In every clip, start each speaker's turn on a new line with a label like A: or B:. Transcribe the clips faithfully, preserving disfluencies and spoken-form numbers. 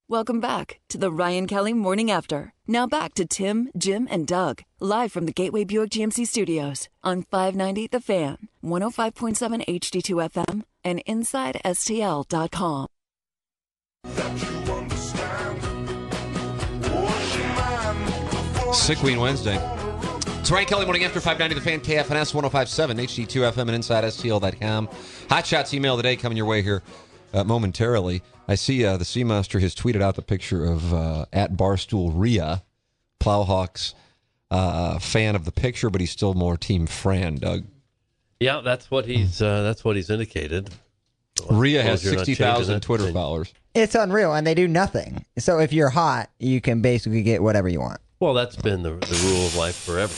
A: Welcome back to the Ryan Kelly Morning After. Now back to Tim, Jim, and Doug, live from the Gateway Buick G M C Studios on five ninety The Fan, one oh five point seven H D two F M, and inside S T L dot com.
B: Sick Queen Wednesday. It's Ryan Kelly Morning After, five ninety The Fan, K F N S one oh five point seven, H D two F M, and inside S T L dot com. Hot Shots email today coming your way here uh, momentarily. I see uh, the Seamaster has tweeted out the picture of uh, at Barstool Rhea, Plowhawks uh, fan of the picture, but he's still more Team Fran, Doug.
C: Yeah, that's what he's uh, that's what he's indicated. Well,
B: Rhea has sixty thousand Twitter followers.
D: It's unreal, and they do nothing. So if you're hot, you can basically get whatever you want.
C: Well, that's been the the rule of life forever.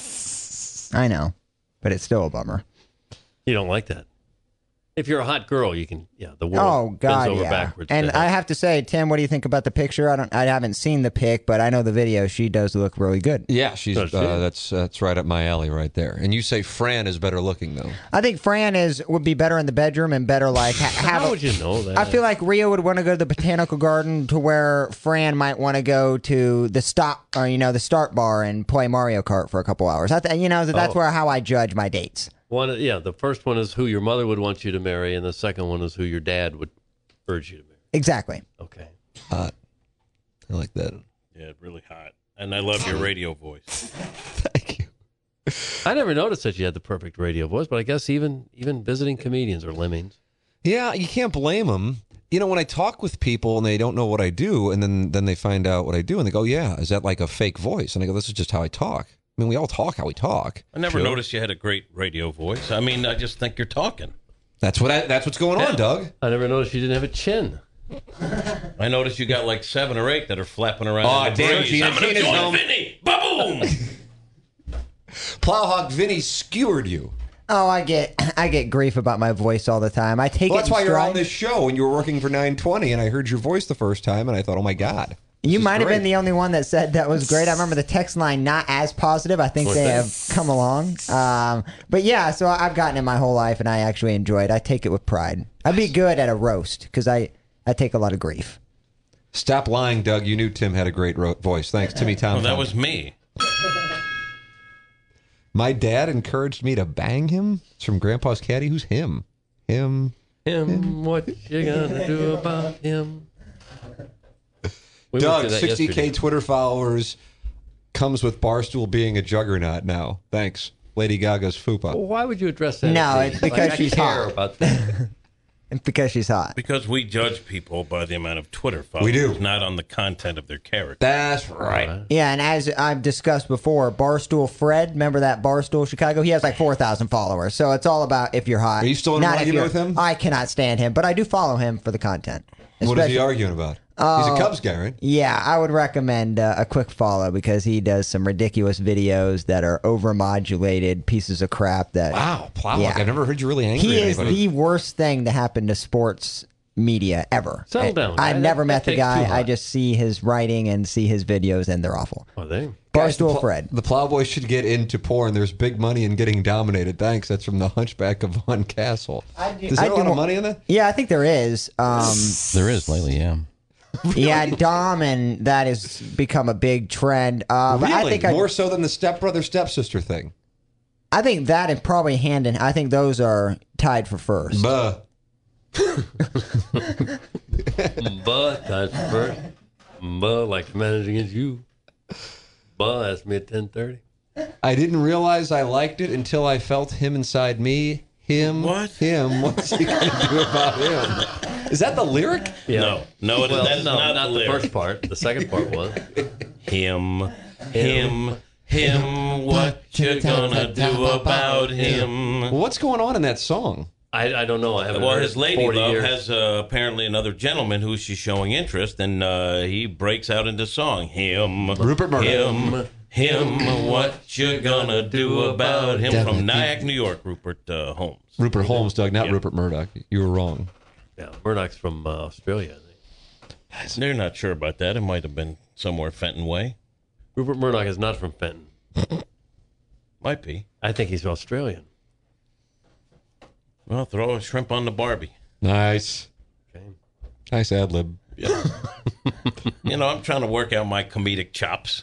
D: I know, but it's still a bummer.
C: You don't like that. If you're a hot girl, you can, yeah, the world
D: oh, God,
C: bends over
D: yeah.
C: backwards.
D: And I have to say, Tim, what do you think about the picture? I don't, I haven't seen the pic, but I know the video. She does look really good.
B: Yeah, she's uh, that's that's right up my alley right there. And you say Fran is better looking, though.
D: I think Fran is would be better in the bedroom and better like ha- have.
C: How
D: a,
C: would you know that?
D: I feel like Rhea would want to go to the botanical garden, to where Fran might want to go to the stop or you know the start bar and play Mario Kart for a couple hours. I th- you know that's
C: Oh.
D: where how I judge my dates.
C: One, yeah, the first one is who your mother would want you to marry, and the second one is who your dad would urge you to marry.
D: Exactly.
C: Okay.
B: Hot. I like that.
E: Yeah, really hot. And I love your radio voice.
B: Thank you.
C: I never noticed that you had the perfect radio voice, but I guess even even visiting comedians are lemmings.
B: Yeah, you can't blame them. You know, when I talk with people and they don't know what I do, and then, then they find out what I do, and they go, yeah, is that like a fake voice? And I go, this is just how I talk. I mean, we all talk how we talk.
E: I never
B: Sure.
E: noticed you had a great radio voice. I mean, I just think you're talking.
B: That's what I, that's what's going on, Doug.
C: I never noticed you didn't have a chin.
E: I noticed you got like seven or eight that are flapping around.
B: Oh,
E: in the
B: damn,
E: breeze.
B: Gina,
E: I'm gonna
B: Gina's
E: join
B: home.
E: Vinny. Ba-boom!
B: Plowhawk Vinny skewered you.
D: Oh, I get I get grief about my voice all the time. I take
B: Well,
D: it.
B: that's
D: in
B: why you're
D: stride.
B: on this show, and you were working for nine twenty, and I heard your voice the first time, and I thought, oh, my God.
D: You
B: is
D: might have
B: great.
D: been the only one that said that was great. I remember the text line not as positive. I think
C: What's
D: they
C: that?
D: have come along. Um, but yeah, so I've gotten it my whole life, and I actually enjoy it. I take it with pride. I'd be good at a roast because I, I take a lot of grief.
B: Stop lying, Doug. You knew Tim had a great ro- voice. Thanks, Timmy Tom.
E: Oh, that was me.
B: My dad encouraged me to bang him. It's from Grandpa's Caddy. Who's him? Him.
C: Him, what you gonna do about him? We went
B: Doug,
C: through that
B: sixty K
C: yesterday.
B: Twitter followers comes with Barstool being a juggernaut now. Thanks. Lady Gaga's fupa.
C: Well, why would you address that?
D: No,
C: at me?
D: it's because
C: Like, I
D: she's
C: care
D: hot.
C: about that.
D: It's because she's hot.
E: Because we judge people by the amount of Twitter followers,
B: We do.
E: not on the content of their character.
B: That's right.
D: Yeah, and as I've discussed before, Barstool Fred, remember that Barstool Chicago? He has like four thousand followers. So it's all about if you're hot.
B: Are you still in an
D: not if
B: argument
D: you're-
B: with him?
D: I cannot stand him, but I do follow him for the content.
B: What is he
D: Especially-
B: arguing about? He's a Cubs guy, right?
D: Yeah, I would recommend uh, a quick follow because he does some ridiculous videos that are overmodulated pieces of crap. That
B: Wow, Plowhawk.
D: Yeah.
B: I've never heard you really angry
D: he
B: at
D: is
B: anybody.
D: the worst thing to happen to sports media ever.
C: Settle
D: I,
C: down,
D: I
C: guy.
D: never
C: That-
D: met
C: that
D: the
C: takes
D: guy.
C: too
D: I
C: hot.
D: just see his writing and see his videos, and they're awful.
C: Oh, they.
B: Guys, the
D: Barstool
B: Pl-
D: Fred.
B: The Plowboy should get into porn. There's big money in getting dominated. Thanks. That's from the Hunchback of Von Castle.
D: I do-
B: Is
D: I
B: there a
D: do
B: lot of
D: mo-
B: money in that?
D: Yeah, I think there is. Um,
F: There is lately, yeah.
D: Yeah, Dom, and that has become a big trend. Uh, but
B: Really?
D: I think I,
B: More so than the stepbrother stepsister thing.
D: I think that and probably hand in. I think those are tied for first.
B: Buh.
C: But that's first. But like managing against you. But asked me at ten thirty.
B: I didn't realize I liked it until I felt him inside me. Him.
E: What?
B: Him. What's he going to do about him? Is that the lyric?
C: Yeah.
E: No, no, it,
C: Well,
E: that is
C: no,
E: not,
C: not
E: the
C: the
E: lyric.
C: first part. The second part was.
E: Him, him, him, what you gonna do about him?
B: Well, what's going on in that song?
C: I, I don't know. I haven't
E: Well,
C: heard
E: his
C: it in
E: lady
C: forty
E: love
C: years.
E: has uh, apparently another gentleman who she's showing interest, and uh, he breaks out into song. Him,
B: Rupert Murdoch.
E: him, him, what you gonna do about him? From Nyack, New York, Rupert uh, Holmes.
B: Rupert Holmes, Doug, not
E: Yeah.
B: Rupert Murdoch. You were wrong.
C: Yeah, Murdoch's from uh, Australia, I think.
E: They're not sure about that. It might have been somewhere Fenton Way.
C: Rupert Murdoch is not from Fenton.
E: Might be.
C: I think he's Australian.
E: Well, throw a shrimp on the Barbie.
B: Nice.
C: Okay.
B: Nice ad lib.
E: Yeah. You know, I'm trying to work out my comedic chops.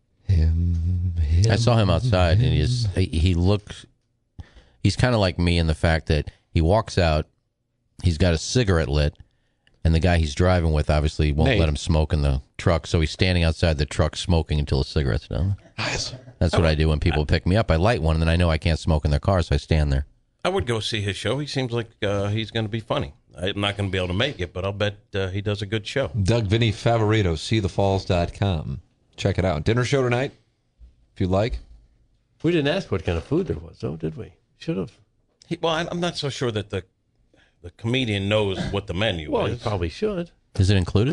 B: Him, him.
F: I saw him outside, and he's he, he looked. He's kind of like me in the fact that he walks out, he's got a cigarette lit, and the guy he's driving with obviously won't
B: Nate.
F: let him smoke in the truck, so he's standing outside the truck smoking until the cigarette's done.
B: Nice.
F: That's what I do when people pick me up. I light one, and then I know I can't smoke in their car, so I stand there.
E: I would go see his show. He seems like uh, he's going to be funny. I'm not going to be able to make it, but I'll bet uh, he does a good show.
B: Doug Vinny Favorito, see the falls dot com. Check it out. Dinner show tonight, if you'd like.
C: We didn't ask what kind of food there was, though, did we? Should have.
E: He, well, I- I'm not so sure that the the comedian knows what the menu
C: Well, you
E: is.
C: probably should.
F: Is it included?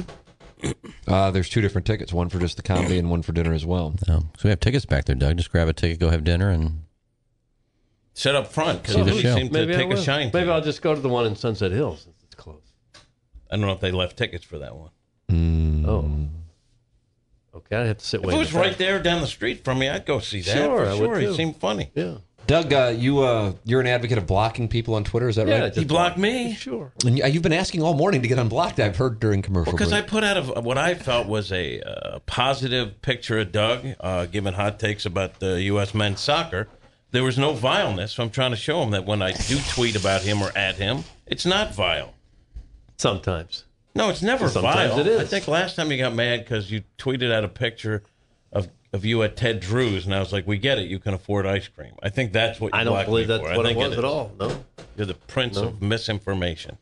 B: Uh, there's two different tickets, one for just the comedy and one for dinner as well.
F: No. So we have tickets back there, Doug. Just grab a ticket, go have dinner, and
E: Sit up front because
F: See the
E: Louis
F: show.
E: seemed to
C: Maybe I
E: take a
C: will.
E: shine. to
C: Maybe
E: you.
C: I'll just go to the one in Sunset Hills since it's close.
E: I don't know if they left tickets for that one.
C: Oh. Okay, I'd have to sit
E: If
C: way
E: it
C: in
E: was
C: the back.
E: right there down the street from me, I'd go see that.
C: Sure,
E: for
C: I would
E: sure. He
C: too.
E: seemed funny.
C: Yeah.
B: Doug, uh, you uh, you're an advocate of blocking people on Twitter, is that
C: Yeah,
B: right?
C: just
E: He blocked me.
C: Sure.
B: And you- you've been asking all morning to get unblocked. I've heard during commercial
E: Because I
B: break.
E: put out a, what I felt was a uh, positive picture of Doug, uh, giving hot takes about the U S men's soccer. There was no vileness, so I'm trying to show him that when I do tweet about him or at him, it's not vile.
C: Sometimes.
E: No, it's never
C: Sometimes
E: vile.
C: it is.
E: I think last time you got mad because you tweeted out a picture of, of you at Ted Drew's, and I was like, we get it. You can afford ice cream. I think that's what you
C: I don't
E: blocked
C: believe
E: me
C: that's
E: for. I
C: what it
E: think
C: was
E: is.
C: at all. No.
E: You're the prince of misinformation.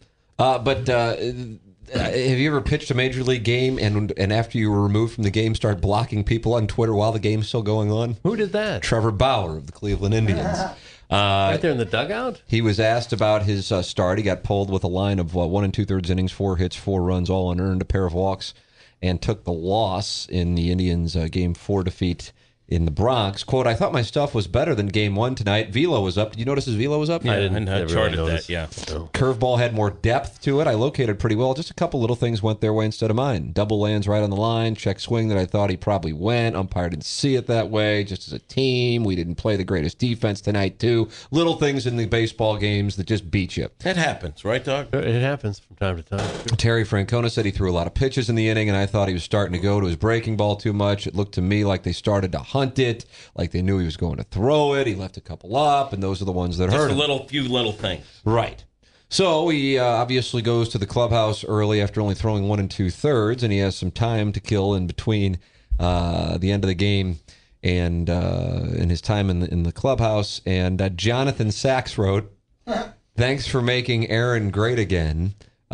B: Uh, but uh, have you ever pitched a major league game and and after you were removed from the game, start blocking people on Twitter while the game's still going on?
C: Who did that?
B: Trevor Bauer of the Cleveland Indians. Uh,
C: Right there in the dugout?
B: He was asked about his uh, start. He got pulled with a line of uh, one and two thirds innings, four hits, four runs, all unearned, a pair of walks, and took the loss in the Indians' uh, game four defeat in the Bronx. Quote, I thought my stuff was better than game one tonight. Velo was up. Did you notice his velo was up?
E: Yeah,
C: I didn't
E: and I
C: really
E: charted
C: notice.
E: that, yeah.
C: No.
B: Curveball had more depth to it. I located pretty well. Just a couple little things went their way instead of mine. Double lands right on the line. Check swing that I thought he probably went. Umpire didn't see it that way. Just as a team, we didn't play the greatest defense tonight, too. Little things in the baseball games that just beat you.
E: It happens, right, Doug?
C: It happens from time to time.
B: Terry Francona said he threw a lot of pitches in the inning, and I thought he was starting to go to his breaking ball too much. It looked to me like they started to hunt it, like they knew he was going to throw it. He left a couple up, and those are the ones that
E: Just
B: hurt
E: a
B: him.
E: little, few little things.
B: Right. So he uh, obviously goes to the clubhouse early after only throwing one and two thirds, and he has some time to kill in between uh, the end of the game and uh, in his time in the, in the clubhouse. And uh, Jonathan Sachs wrote, "Thanks for making Aaron great again."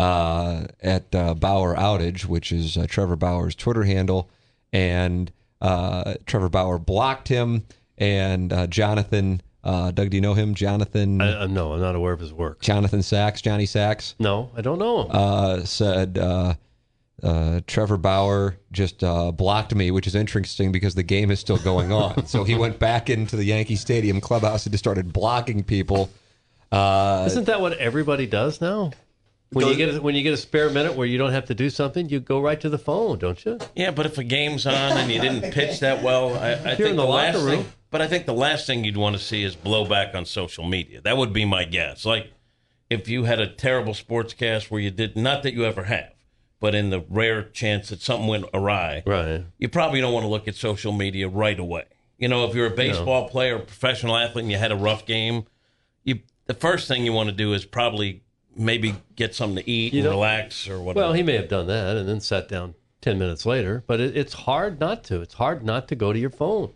B: Uh, at uh, Bauer Outage, which is uh, Trevor Bauer's Twitter handle, and uh, Trevor Bauer blocked him, and uh, Jonathan. Uh, Doug, do you know him? Jonathan.
C: I, I, no, I'm not aware of his work.
B: Jonathan Sachs, Johnny Sachs,
C: No, I don't know him.
B: uh, said uh, uh, Trevor Bauer just uh, blocked me, which is interesting because the game is still going on. So he went back into the Yankee Stadium clubhouse and just started blocking people. Uh,
C: Isn't that what everybody does now? When you get a, when you get a spare minute where you don't have to do something, you go right to the phone, don't you?
E: Yeah, but if a game's on and you didn't pitch that well, I, I
C: You're
E: think
C: in
E: the,
C: the
E: last
C: locker
E: thing.
C: room.
E: But I think the last thing you'd want to see is blowback on social media. That would be my guess. Like if you had a terrible sportscast where you did, not that you ever have, but in the rare chance that something went awry,
C: Right.
E: you probably don't want to look at social media right away. You know, if you're a baseball player, a professional athlete, and you had a rough game, you the first thing you want to do is probably maybe get something to eat
C: You
E: and
C: know-
E: relax or whatever.
C: Well, he may have done that and then sat down ten minutes later, but it, it's hard not to. It's hard not to go to your phone.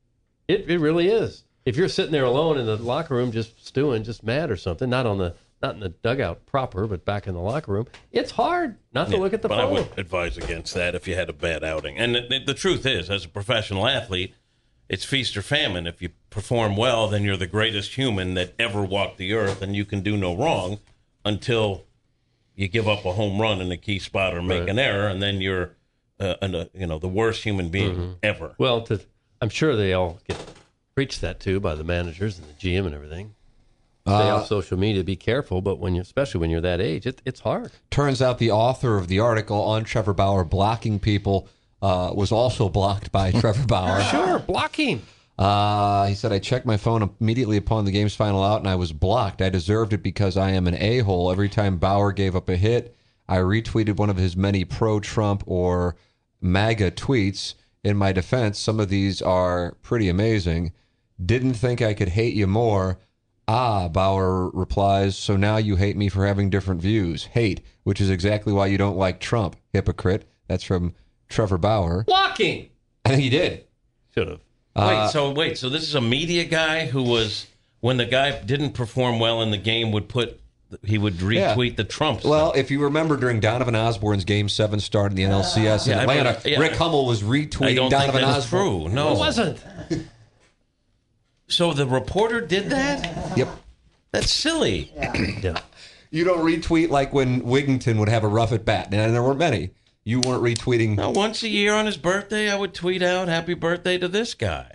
C: It it really is. If you're sitting there alone in the locker room just stewing, just mad or something, not on the not in the dugout proper, but back in the locker room, it's hard not to
E: Yeah,
C: look at the
E: but
C: phone.
E: I would advise against that if you had a bad outing. And the, the truth is, as a professional athlete, it's feast or famine. If you perform well, then you're the greatest human that ever walked the earth, and you can do no wrong until you give up a home run in a key spot or make
C: Right.
E: an error, and then you're, uh, an, uh, you know, the worst human being
C: Mm-hmm.
E: ever.
C: Well, to, I'm sure they all get preached that too by the managers and the G M and everything. Stay
B: Uh,
C: off social media, be careful. But when you, especially when you're that age, it, it's hard.
B: turns out the author of the article on Trevor Bauer blocking people uh, was also blocked by Trevor Bauer.
C: Sure, blocking.
B: Uh, he said, I checked my phone immediately upon the game's final out, and I was blocked. I deserved it because I am an a-hole. Every time Bauer gave up a hit, I retweeted one of his many pro-Trump or MAGA tweets. In my defense, some of these are pretty amazing. Didn't think I could hate you more. Ah, Bauer replies, so now you hate me for having different views. Hate, which is exactly why you don't like Trump, hypocrite. That's from Trevor Bauer.
C: Blocking.
B: I think he did.
C: Should have.
E: Wait, so wait, so this is a media guy who was, when the guy didn't perform well in the game, would put, he would retweet
B: Yeah.
E: the Trump stuff.
B: Well, if you remember during Donovan Osborne's Game Seven start in the N L C S in
E: Yeah, I
B: Atlanta,
E: mean, yeah.
B: Rick Hummel was
E: I
B: retweeting
E: don't
B: Donovan
E: think that's
B: Osborne.
E: true. No,
C: It wasn't.
E: So the reporter did that?
B: Yep.
E: That's silly.
C: Yeah.
B: You don't retweet like when Wigington would have a rough at bat, and there weren't many. You weren't retweeting.
E: Now, once a year on his birthday, I would tweet out "Happy birthday" to this guy.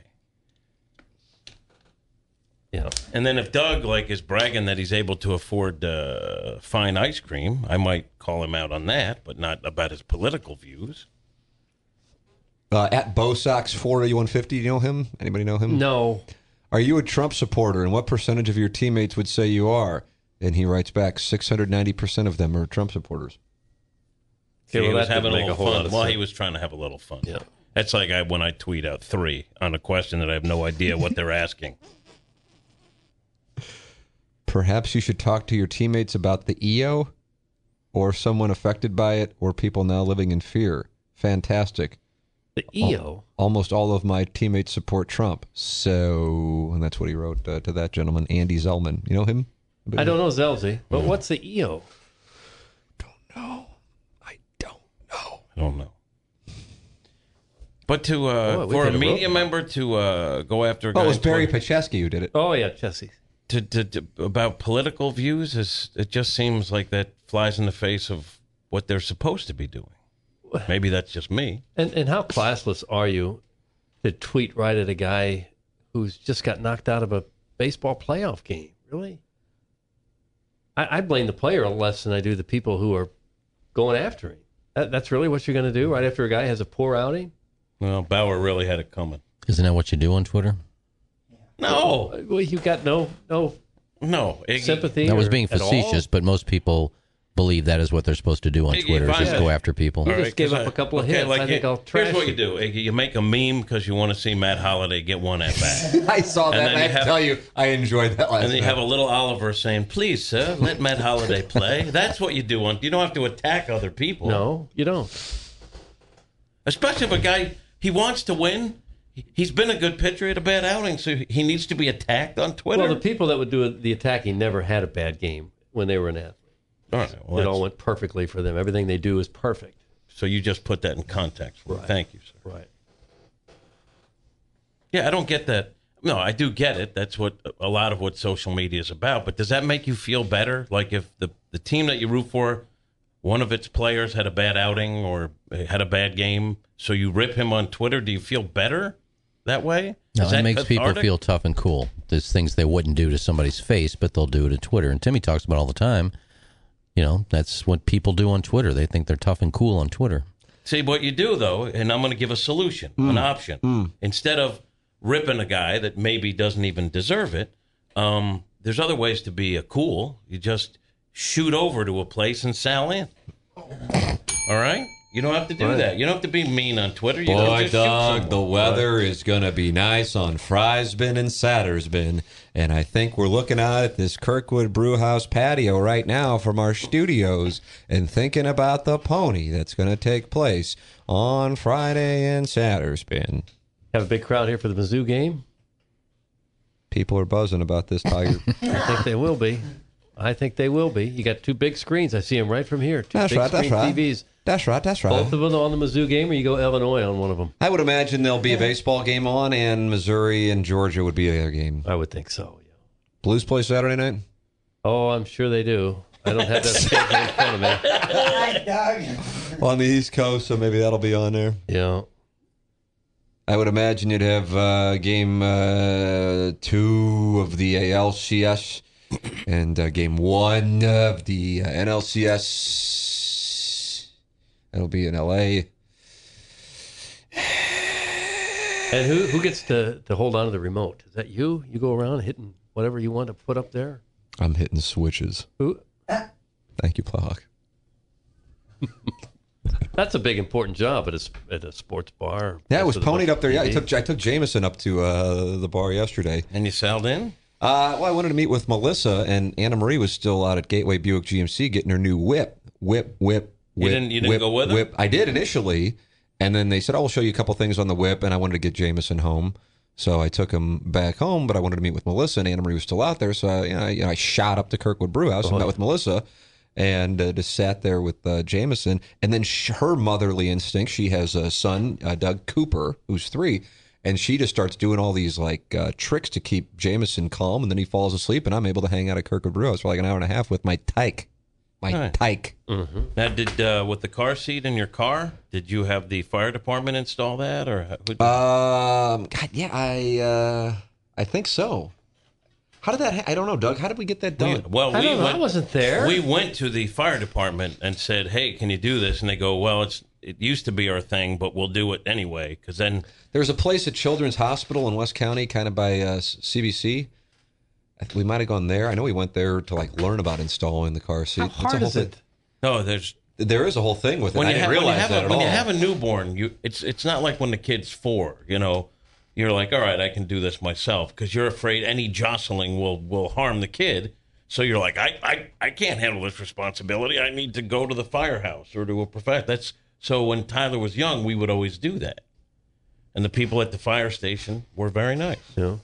C: Yeah.
E: And then if Doug like is bragging that he's able to afford uh, fine ice cream, I might call him out on that, but not about his political views.
B: Uh, at Bosox four eighty-one fifty, you know him? Anybody know him?
C: No.
B: Are you a Trump supporter, and what percentage of your teammates would say you are? And he writes back, six hundred ninety percent of them are Trump supporters.
E: See,
C: well,
E: he was
C: that
E: having a
C: didn't make
E: little
C: a whole lot
E: fun.
C: of
E: Well,
C: sense.
E: he was trying to have a little fun.
C: Yeah.
E: That's like I, when I tweet out three on a question that I have no idea what they're asking.
B: Perhaps you should talk to your teammates about the E O, or someone affected by it, or people now living in fear. Fantastic.
C: The E O.
B: Almost all of my teammates support Trump. So, and that's what he wrote uh, to that gentleman, Andy Zellman. You know him?
C: I don't know Zelzy, but what's the E O?
B: know. I don't know.
E: I don't know. But to uh,
C: Boy, we
E: for a
C: could have
E: media
C: wrote-
E: member to uh, go after a guy
B: Oh, it was
E: on
B: Barry
E: Twitter
B: Pacheski who did it.
C: Oh, yeah, Jesse.
E: to, to, to about political views is it just seems like that flies in the face of what they're supposed to be doing. Maybe that's just me.
C: And and how classless are you to tweet right at a guy who's just got knocked out of a baseball playoff game? Really? I, I blame the player less than I do the people who are going after him. That, that's really what you're going to do right after a guy has a poor outing?
E: Well, Bauer really had it coming.
F: Isn't that what you do on Twitter?
E: No,
C: Well, you've got no no
E: no. Iggy,
C: sympathy.
F: That was
C: or-
F: being
C: at all?
F: facetious, but most people believe that is what they're supposed to do on
E: Iggy,
F: Twitter,
E: if
F: is just
E: I-
F: go after people.
C: You
E: All
C: just gave
E: 'cause
C: up a couple of
E: okay,
C: hits.
E: like
C: I think
E: you-
C: I'll trash
E: Here's what you
C: you.
E: do, Iggy. You make a meme because you want to see Matt Holliday get one at bat.
B: I saw that,
E: And
B: and,
E: then
B: I
E: you have-
B: tell you, I enjoyed that last
E: And then you
B: night.
E: have a little Oliver saying, "Please, sir, let Matt Holliday play." That's what you do. On you don't have to attack other people.
C: No, you don't.
E: Especially if a guy he wants to win. He's been a good pitcher at a bad outing, so he needs to be attacked on Twitter.
C: Well, the people that would do the attacking never had a bad game when they were an athlete.
E: all right, well,
C: It
E: that's-
C: all went perfectly for them. Everything they do is perfect.
E: so you just put that in context. For me.
C: Right.
E: Thank you, sir.
C: Right.
E: Yeah, I don't get that. No, I do get it. That's what a lot of what social media is about. But does that make you feel better? Like if the, the team that you root for, one of its players had a bad outing or had a bad game, so you rip him on Twitter, do you feel better that way?
F: No,
E: Is
F: it
E: that
F: makes people
E: cathartic?
F: feel tough and cool. There's things they wouldn't do to somebody's face, but they'll do it at Twitter. And Timmy talks about all the time. You know, that's what people do on Twitter. They think they're tough and cool on Twitter.
E: See, what you do, though, and I'm going to give a solution,
B: Mm.
E: an option. Instead of ripping a guy that maybe doesn't even deserve it, um, there's other ways to be a cool. You just shoot over to a place and sal in. All right? You don't have to do that. You don't have to be mean on Twitter. You don't
B: Boy,
E: just shoot
B: Doug, the
E: someone.
B: weather is going to be nice on Friesbin and Sattersbin. And I think we're looking out at this Kirkwood Brewhouse patio right now from our studios and thinking about the pony that's going to take place on Friday in Sattersbin.
C: Have a big crowd here for the Mizzou game?
B: People are buzzing about this, Tiger.
C: I think they will be. I think they will be. You got two big screens. I see them right from here. Two
B: That's
C: big
B: right, that's
C: screen
B: right.
C: T Vs.
B: That's right, that's right.
C: Both of them on the Mizzou game, or you go Illinois on one of them.
B: I would imagine there'll be a baseball game on, and Missouri and Georgia would be the other game.
C: I would think so. Yeah.
B: Blues play Saturday night?
C: Oh, I'm sure they do. I don't have that schedule in front of me.
B: On the East Coast, so maybe that'll be on there.
C: Yeah.
B: I would imagine you'd have uh, game uh, two of the A L C S and uh, game one of the uh, N L C S. That'll be in L A.
C: And who who gets to, to hold on to the remote? Is that you? You go around hitting whatever you want to put up there?
B: I'm hitting switches.
C: Who?
B: Thank you, Plowhawk.
C: That's a big important job at a at a sports bar.
B: Yeah, it was
C: Next to the
B: ponied up there. Yeah, I
C: T V.
B: took I took Jameson up to uh, the bar yesterday.
E: And you sailed in?
B: Uh, well, I wanted to meet with Melissa, and Anna Marie was still out at Gateway Buick G M C getting her new whip. Whip, whip, whip.
E: You didn't- you didn't
B: whip,
E: go with her?
B: Whip. I did initially, and then they said, "Oh, we'll show you a couple things on the whip," and I wanted to get Jameson home. So I took him back home, but I wanted to meet with Melissa, and Anna Marie was still out there. So I, you know, I, you know, I shot up to Kirkwood Brew House and met with Melissa, and uh, just sat there with uh, Jameson. And then sh- her motherly instinct, she has a son, uh, Doug Cooper, who's three, and she just starts doing all these like uh, tricks to keep Jameson calm, and then he falls asleep, and I'm able to hang out at Kirkwood Brew House for like an hour and a half with my tyke. My
E: Right.
B: tyke.
E: Now, did uh, with the car seat in your car, did you have the fire department install that, or who did
B: Um, God, yeah, I uh, I think so. How did that? Ha- I don't know, Doug. How did we get that
E: we,
B: done?
E: well,
C: I
E: we
C: don't know.
E: went,
C: I wasn't there.
E: We went to the fire department and said, "Hey, can you do this?" And they go, "Well, it's it used to be our thing, but we'll do it anyway." Because then,
B: There's a place at Children's Hospital in West County, kind of by uh, C B C. I think we might have gone there. I know we went there to like learn about installing the car seat.
C: How
B: It's a
C: hard
B: whole
C: is
B: thing.
C: it?
E: no, there's
B: There is a whole thing with it.
E: when
B: I
E: you,
B: didn't
E: have, when, you
B: realize
E: have
B: that
E: a,
B: at
E: when
B: all.
E: you have a newborn, you it's it's not like when the kid's four. You know, you're like, all right, I can do this myself because you're afraid any jostling will will harm the kid. So you're like, I, I, I can't handle this responsibility. I need to go to the firehouse or to a professional. That's so when Tyler was young, we would always do that, and the people at the fire station were very nice.
C: You know?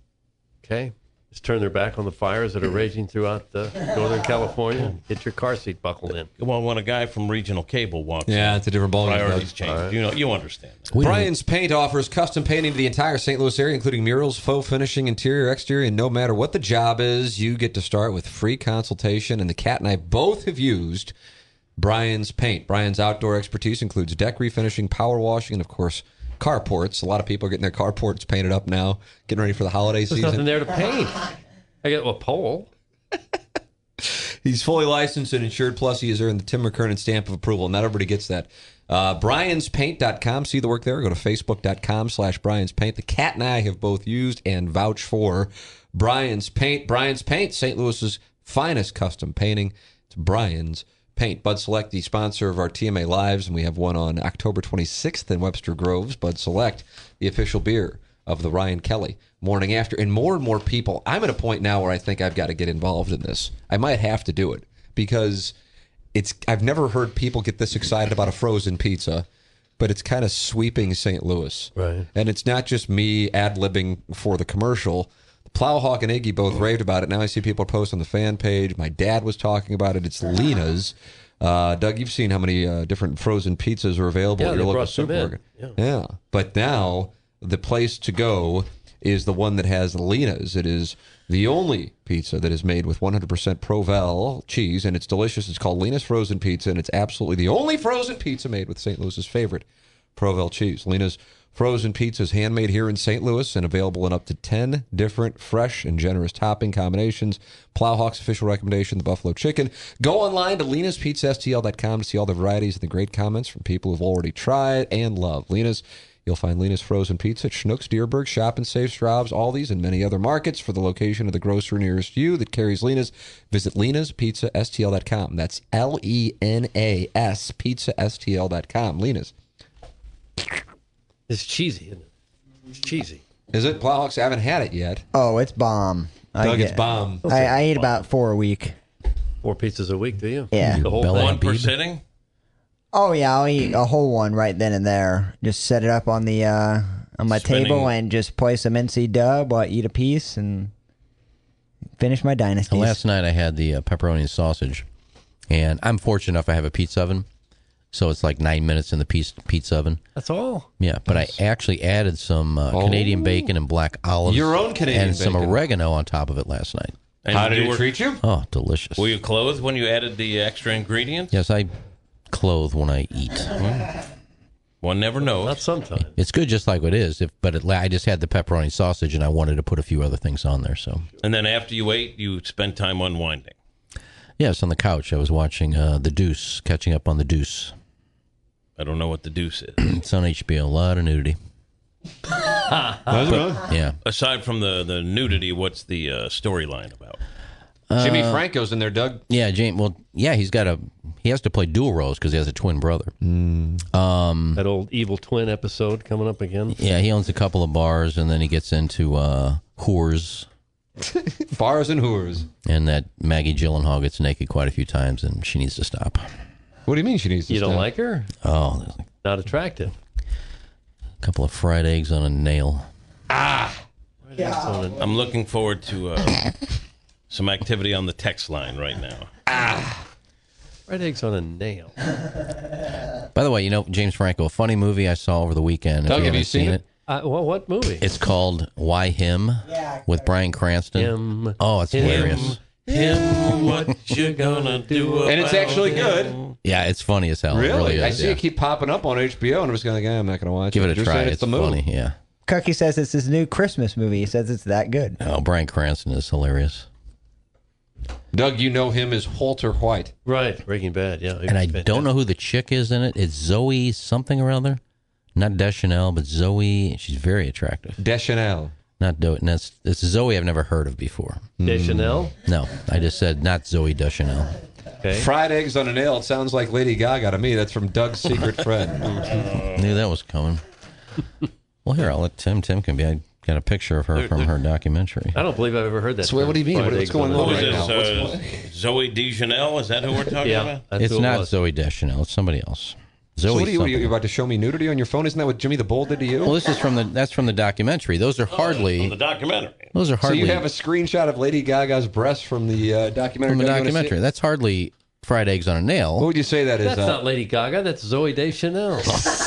C: Okay. Just turn their back on the fires that are raging throughout uh, Northern California. Get your car seat buckled in.
E: Well, when a guy from regional cable walks,
B: Yeah,
E: in,
B: it's a different ballgame.
E: priorities
B: Doug.
E: change. You know, you understand that.
F: We didn't-
B: Brian's Paint offers custom painting to the entire Saint Louis area, including murals, faux finishing, interior, exterior, and no matter what the job is, you get to start with free consultation. And the Cat and I both have used Brian's Paint. Brian's outdoor expertise includes deck refinishing, power washing, and of course, carports. A lot of people are getting their carports painted up now, getting ready for the holiday
C: There's nothing
B: season.
C: there to paint. I get a pole.
B: He's fully licensed and insured, plus he has earned the Tim McKernan stamp of approval. Not everybody gets that. Uh, Brians Paint dot com. See the work there. Go to Facebook dot com slash Brian's Paint. The Cat and I have both used and vouch for Brian's Paint. Brian's Paint, Saint Louis's finest custom painting. It's Brian's Paint. Bud Select, the sponsor of our T M A Lives, and we have one on October twenty-sixth in Webster Groves. Bud Select, the official beer of the Ryan Kelly Morning After. And more and more people, I'm at a point now where I think I've got to get involved in this. I might have to do it because it's I've never heard people get this excited about a frozen pizza, but it's kind of sweeping Saint Louis.
C: Right.
B: And it's not just me ad-libbing for the commercial. Plowhawk and Iggy both raved about it. Now I see people post on the fan page. My dad was talking about it. It's Lena's. Uh, Doug, you've seen how many uh, different frozen pizzas are available
C: Yeah,
B: at
C: they
B: your local
C: brought some in.
B: supermarket.
C: Yeah.
B: yeah. But now the place to go is the one that has Lena's. It is the only pizza that is made with one hundred percent Provel cheese, and it's delicious. It's called Lena's Frozen Pizza, and it's absolutely the only frozen pizza made with Saint Louis's favorite Provel cheese. Lena's Frozen Pizza is handmade here in Saint Louis and available in up to ten different fresh and generous topping combinations. Plowhawk's official recommendation, the Buffalo Chicken. Go online to lenas pizza s t l dot com to see all the varieties and the great comments from people who've already tried and love Lena's. You'll find Lena's Frozen Pizza at Schnucks, Deerberg, Shop and Save, Straub's, Aldi's, and many other markets. For the location of the grocery nearest you that carries Lena's, visit lenas pizza s t l dot com. That's L E N A S, pizza s t l dot com. Lena's.
C: It's cheesy, isn't it? It's cheesy.
B: Is it? Plowhawks, I haven't had it yet.
D: Oh, it's bomb. I
B: Doug,
D: get-
B: it's bomb.
D: I, I eat about four a week.
C: Four pizzas a week, do you?
D: Yeah.
C: The whole
F: Bella
C: thing?
E: One per
F: Habib.
E: sitting.
D: Oh yeah, I'll eat a whole one right then and there. Just set it up on the uh, on my
E: Spinning.
D: table and just play some N C Dub while I eat a piece and finish my dynasty.
F: And last night I had the uh, pepperoni and sausage, and I'm fortunate enough I have a pizza oven, so it's like nine minutes in the piece, pizza oven.
C: That's all.
F: Yeah, but I actually added some uh, Canadian bacon and black olives.
B: Your own Canadian
F: and some
B: bacon.
F: oregano on top of it last night.
E: And
B: How did
E: you
B: it
E: were,
B: treat you?
F: Oh, delicious.
E: Were you clothed when you added the extra ingredients?
F: Yes, I clothe when I eat.
E: One never knows.
C: Not sometimes.
F: It's good just like it is, if, but it, I just had the pepperoni sausage and I wanted to put a few other things on there. So
E: And then after you ate, you spent time unwinding.
F: yes, on the couch I was watching uh, The Deuce, catching up on The Deuce.
E: I don't know what the deuce is.
F: It's on H B O. A lot of nudity. Yeah.
E: Aside from the, the nudity, what's the uh, storyline about?
B: Jimmy Franco's in there, Doug.
F: Yeah, James. Well, yeah, he's got a. He has to play dual roles because he has a twin brother. Um,
C: That old Evil Twin episode coming up again.
F: yeah, he owns a couple of bars, and then he gets into uh, whores,
B: Bars and whores.
F: and that Maggie Gyllenhaal gets naked quite a few times, and she needs to stop.
B: What do you mean she needs to
C: You don't
B: stop?
C: like her?
F: Oh, there's a
C: Not attractive.
F: couple of fried eggs on a nail.
E: I'm looking forward to uh, some activity on the text line right now.
C: Red eggs on a nail.
F: By the way, you know James Franco, a funny movie I saw over the weekend.
B: Doug,
F: if you
B: have you
F: haven't
B: seen it?
C: Uh, well, what movie?
F: It's called Why Him with Bryan Cranston.
C: Him.
F: Oh, it's
C: Him.
F: hilarious.
E: Him, what you gonna do about
B: And it's actually
E: him?
B: good.
F: Yeah, it's funny as hell. It
B: Really?
F: really
B: I
F: is,
B: see
F: yeah.
B: it keep popping up on H B O, and I'm just going, like, eh, I'm not going to watch
F: Give
B: it.
F: it a
B: You're
F: try.
B: saying
F: It's
B: the move.
F: funny, yeah.
D: Cookie says it's his new Christmas movie. He says it's that good.
F: Oh, Bryan Cranston is hilarious.
B: Doug, you know him as Walter White.
C: Right, Breaking Bad. Yeah,
F: And I don't know who the chick is in it. It's Zoe something or other. Not Deschanel, but Zoe. She's very attractive.
B: Deschanel.
F: Not Do. And that's, it's Zoe I've never heard of before.
C: Deschanel.
F: No, I just said not Zoe Deschanel.
C: Okay.
B: Fried eggs on a nail. It sounds like Lady Gaga to me. That's from Doug's secret friend.
F: Knew that was coming. Well, here, I'll let Tim. Tim can be. I got a picture of her from her documentary.
C: I don't believe I've ever heard that.
B: So what do you mean?
C: term,
B: What-
C: fried
B: what's
C: eggs
B: going
C: a
B: on
E: Who
B: right
E: is
C: nail.
E: this?
B: now?
E: Uh, Zoe Deschanel? Is that who we're talking
C: Yeah,
E: about?
C: that's
F: It's
C: who it
F: not
C: was.
F: Zoe Deschanel. It's somebody else. Zoe.
B: So what are you, what are you
F: something.
B: you're about to show me nudity on your phone? Isn't that what Jimmy the Bull did to you?
F: Well, this is from the. That's from the documentary. Those are
E: From
F: hardly.
E: the documentary.
F: Those are
B: so
F: hardly
B: you have a screenshot of Lady Gaga's breasts from the uh, documentary?
F: from the
B: Doug, you wanna see
F: documentary.
B: it?
F: That's hardly fried eggs on a
B: What
F: nail.
B: would you say that is?
C: That's
B: uh,
C: not Lady Gaga. That's Zoe Deschanel.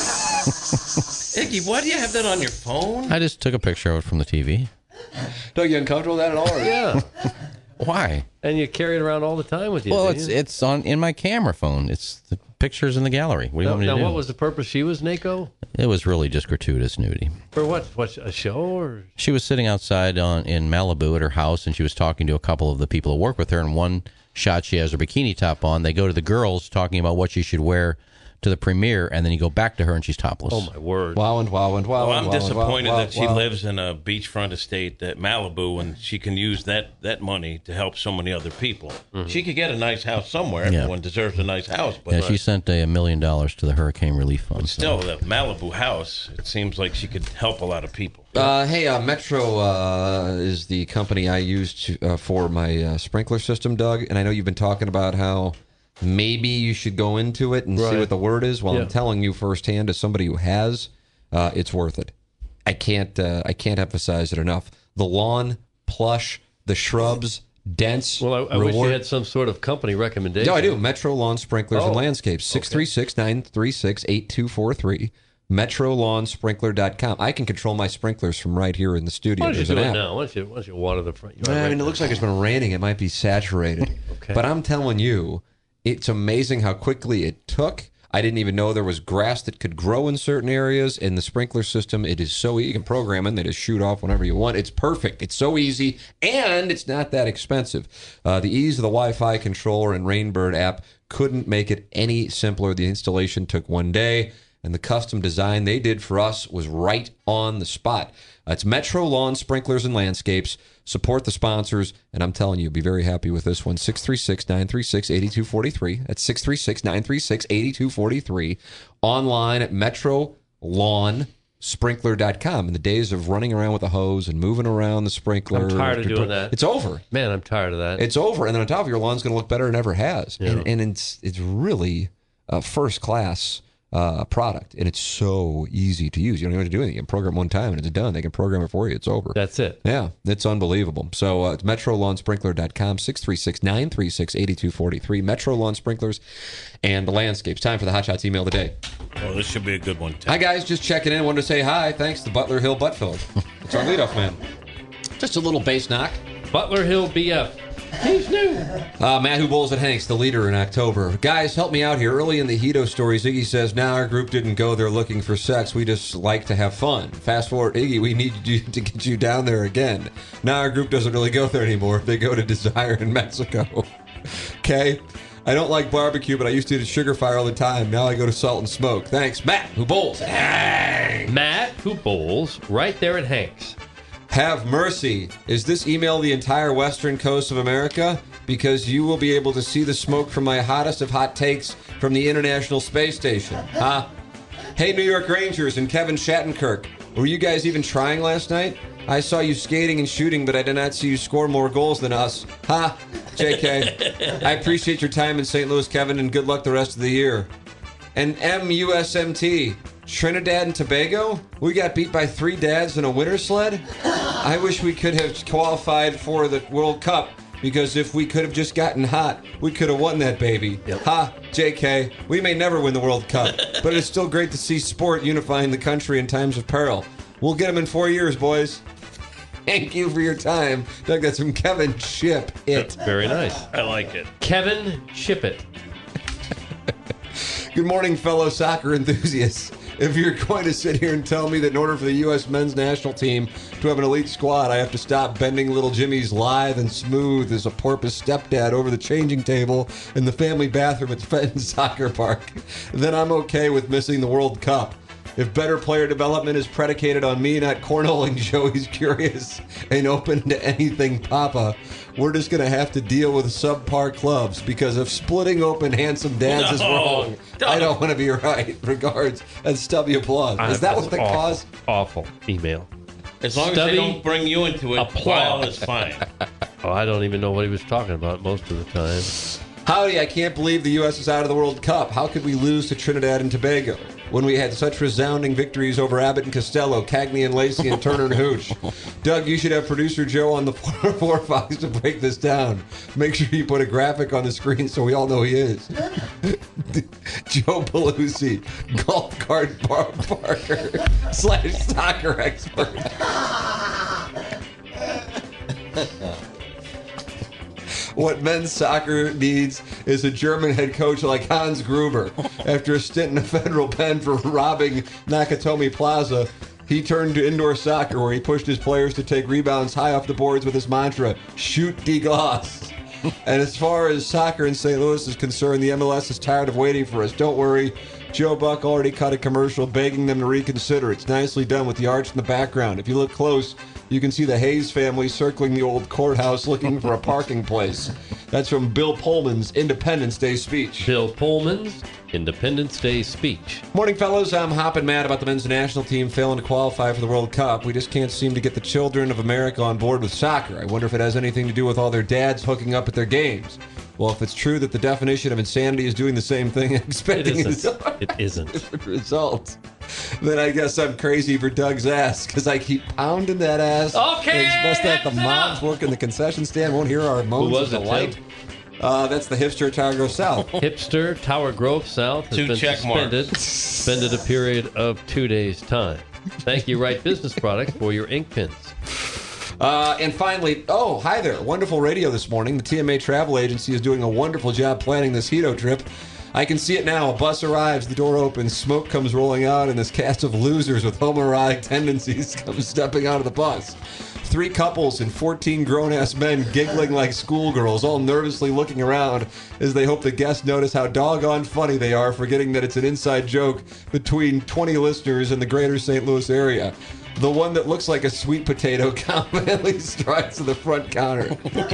E: Iggy, why do you have that on your phone?
F: I just took a picture of it from the T V.
B: Doug, you uncomfortable with that at all? Or?
C: Yeah,
F: Why?
C: and you carry it around all the time with you.
F: Well,
C: do
F: it's
C: you?
F: it's on in my camera phone. It's the pictures in the gallery. What do you
C: Now,
F: want me to
C: now
F: do?
C: what was the purpose? She was Nako
F: It was really just gratuitous nudity.
C: for what? What a show or
F: She was sitting outside on in Malibu at her house, and she was talking to a couple of the people who work with her. And one shot, she has her bikini top on. They go to the girls talking about what she should wear to the premiere, and then you go back to her, and she's topless.
C: oh my word!
B: Wow and wow and wow.
E: Well,
B: and
E: I'm
B: wow and
E: disappointed
B: wow,
E: that she
B: wow.
E: lives in a beachfront estate at Malibu and she can use that, that money to help so many other people. She could get a nice house somewhere.
F: Yeah.
E: Everyone deserves a nice house. But
F: Yeah,
E: uh,
F: she sent a, a million dollars to the Hurricane Relief Fund.
E: still, the Malibu house, it seems like she could help a lot of people.
B: Uh, hey, uh, Metro uh, is the company I use to, uh, for my uh, sprinkler system, Doug. And I know you've been talking about how maybe you should go into it and see
C: Right.
B: what the word is. Well,
C: Yeah.
B: I'm telling you firsthand, as somebody who has, uh, it's worth it. I can't, uh, I can't emphasize it enough. The lawn, plush, the shrubs, dense.
C: Well, I, I wish you
B: reward-
C: had some sort of company recommendation.
B: No, I do. Metro Lawn Sprinklers and
C: Oh,
B: Landscapes. six three six, nine three six, eight two four three. metro lawn sprinkler dot com. I can control my sprinklers from right here in the studio.
C: Why don't you
B: There's
C: do
B: an
C: it
B: app.
C: now? Why don't you, why don't you water the front yard?
B: I
C: right
B: mean, it
C: now?
B: looks like it's been raining. It might be saturated.
C: Okay.
B: But I'm telling you, it's amazing how quickly it took. I didn't even know there was grass that could grow in certain areas. In the sprinkler system, it is so easy. You can program it. They just shoot off whenever you want. It's perfect. It's so easy, and it's not that expensive. Uh, the ease of the Wi-Fi controller and Rainbird app couldn't make it any simpler. The installation took one day, and the custom design they did for us was right on the spot. Uh, it's Metro Lawn Sprinklers and Landscapes. Support the sponsors, and I'm telling you, you'll be very happy with this one. six three six, nine three six, eight two four three. That's six three six, nine three six, eight two four three. Online at metro lawn sprinkler dot com. In the days of running around with a hose and moving around the sprinkler.
C: I'm tired of doing that.
B: It's over.
C: Man, I'm tired of that.
B: It's over. And then on top of it, your lawn's going to look better than it ever has. And, and it's it's really a first class uh, product. And it's so easy to use. You don't even have to do anything. You can program one time and it's done. They can program it for you. It's over.
C: That's it.
B: Yeah, it's unbelievable. So uh, it's metro lawn sprinkler dot com, six three six, nine three six, eight two four three. Metro Lawn Sprinklers and the Landscapes. Time for the Hot Shots email today.
E: Oh, this should be a good one, Tim.
B: Hi, guys. Just checking in. Wanted to say hi. Thanks to Butler Hill Butt Filler. It's our leadoff man. Just a little bass knock.
C: Butler Hill B F. He's new.
B: Uh, Matt Who Bowls at Hanks, the leader in October. Guys, help me out here. Early in the Hito story, Ziggy says, now our group didn't go there looking for sex. We just like to have fun. Fast forward, Iggy, we need you to get you down there again. Now our group doesn't really go there anymore. They go to Desire in Mexico. Okay? I don't like barbecue, but I used to eat at Sugar Fire all the time. Now I go to Salt and Smoke. Thanks, Matt Who Bowls at Hanks.
C: Matt, who bowls right there at Hanks.
B: Have mercy. Is this email the entire western coast of America? because you will be able to see the smoke from my hottest of hot takes from the International Space Station. Huh? Hey, New York Rangers and Kevin Shattenkirk. Were you guys even trying last night? I saw you skating and shooting, but I did not see you score more goals than us. Ha! J K. I appreciate your time in Saint Louis, Kevin, and good luck the rest of the year. And M U S M T, Trinidad and Tobago? We got beat by three dads in a winter sled? I wish we could have qualified for the World Cup, because if we could have just gotten hot, we could have won that baby. Yep. Ha, J K, we may never win the World Cup, but it's still great to see sport unifying the country in times of peril. We'll get them in four years, boys. Thank you for your time. Doug, that's from Kevin Ship It.
C: Very nice.
E: I like it.
C: Kevin Ship It.
B: Good morning, fellow soccer enthusiasts. If you're going to sit here and tell me that in order for the U S men's national team to have an elite squad, I have to stop bending little Jimmy's lithe and smooth as a porpoise stepdad over the changing table in the family bathroom at Fenton Soccer Park, then I'm okay with missing the World Cup. If better player development is predicated on me not cornholing Joey's curious and open to anything Papa, we're just going to have to deal with subpar clubs, because if splitting open handsome dads
E: No,
B: is wrong,
E: don't.
B: I don't want to be right. Regards, and stubby applause. Is that
C: That's
B: what the
C: awful,
B: cause?
C: Awful email.
E: As long
C: Stubby
E: as they don't bring you into it,
C: applause.
E: Lyle is fine.
C: Oh, I don't even know what he was talking about most of the time.
B: Howdy, I can't believe the U S is out of the World Cup. How could we lose to Trinidad and Tobago when we had such resounding victories over Abbott and Costello, Cagney and Lacey, and Turner and Hooch? Doug, you should have producer Joe on the four four Fox to break this down. Make sure you put a graphic on the screen so we all know he is. Joe Paluzzi, golf cart bar Parker slash soccer expert. What men's soccer needs is a German head coach like Hans Gruber. After a stint in a federal pen for robbing Nakatomi Plaza, he turned to indoor soccer, where he pushed his players to take rebounds high off the boards with his mantra, shoot de gloss. And as far as soccer in Saint Louis is concerned, the M L S is tired of waiting for us. Don't worry, Joe Buck already cut a commercial begging them to reconsider. It's nicely done with the arch in the background. If you look close, you can see the Hayes family circling the old courthouse looking for a parking place. That's from Bill Pullman's Independence Day speech.
C: Bill Pullman's Independence Day speech.
B: Morning, fellows. I'm hopping mad about the men's national team failing to qualify for the World Cup. We just can't seem to get the children of America on board with soccer. I wonder if it has anything to do with all their dads hooking up at their games. Well, if it's true that the definition of insanity is doing the same thing and expecting
C: It
B: a
C: isn't. It isn't.
B: different result, then I guess I'm crazy for Doug's ass, because I keep pounding that ass.
C: Okay,
B: It's best that the
C: that's
B: moms
C: enough.
B: working the concession stand won't hear our moans
C: was
B: of
C: it,
B: delight.
C: Tim?
B: Uh, that's the hipster Tower Grove South.
C: Hipster Tower Grove South has
E: Two
C: been
E: check
C: suspended, suspended a period of two days' time. Thank you, Wright Business Products, for your ink pens.
B: Uh, and finally, oh, hi there. Wonderful radio this morning. The T M A Travel Agency is doing a wonderful job planning this Hito trip. I can see it now. A bus arrives, the door opens, smoke comes rolling out, and this cast of losers with homoerotic tendencies comes stepping out of the bus. Three couples and fourteen grown-ass men giggling like schoolgirls, all nervously looking around as they hope the guests notice how doggone funny they are, forgetting that it's an inside joke between twenty listeners in the greater Saint Louis area. The one that looks like a sweet potato confidently strides to the front counter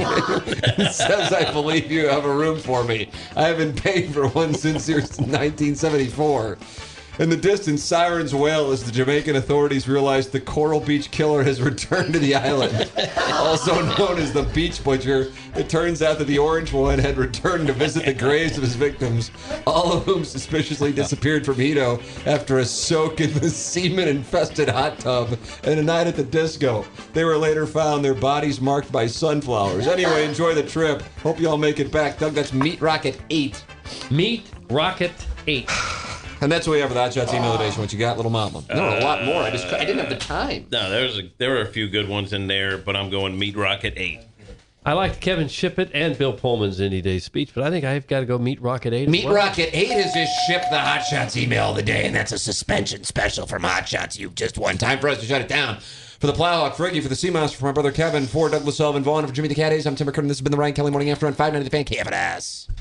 B: and says, I believe you have a room for me. I haven't paid for one since nineteen seventy-four. In the distance, sirens wail as the Jamaican authorities realize the Coral Beach Killer has returned to the island. Also known as the Beach Butcher, it turns out that the Orange One had returned to visit the graves of his victims, all of whom suspiciously disappeared from Hito after a soak in the semen-infested hot tub and a night at the disco. They were later found, their bodies marked by sunflowers. Anyway, enjoy the trip. Hope you all make it back. Doug, that's Meat Rocket eight.
C: Meat Rocket eight.
B: And that's what we have for the Hot Shots email today. What you got, little mama? No, a lot more. I just I didn't have the time.
E: No, there's a, there were a few good ones in there, but I'm going Meat Rocket eight.
C: I liked Kevin Ship It and Bill Pullman's Indie Day speech, but I think I've got to go Meat Rocket eight. as
B: Meat
C: well.
B: Rocket eight is his Ship the Hot Shots email of the day, and that's a suspension special from Hot Shots. You've just won. Time for us to shut it down. For the Plowhawk, for Iggy, for the Sea Monster, for my brother Kevin, for Douglas Sullivan, Vaughn, for Jimmy the Cat A's, I'm Tim McCurdy. This has been the Ryan Kelly Morning After on five ninety The Fan, K F N S.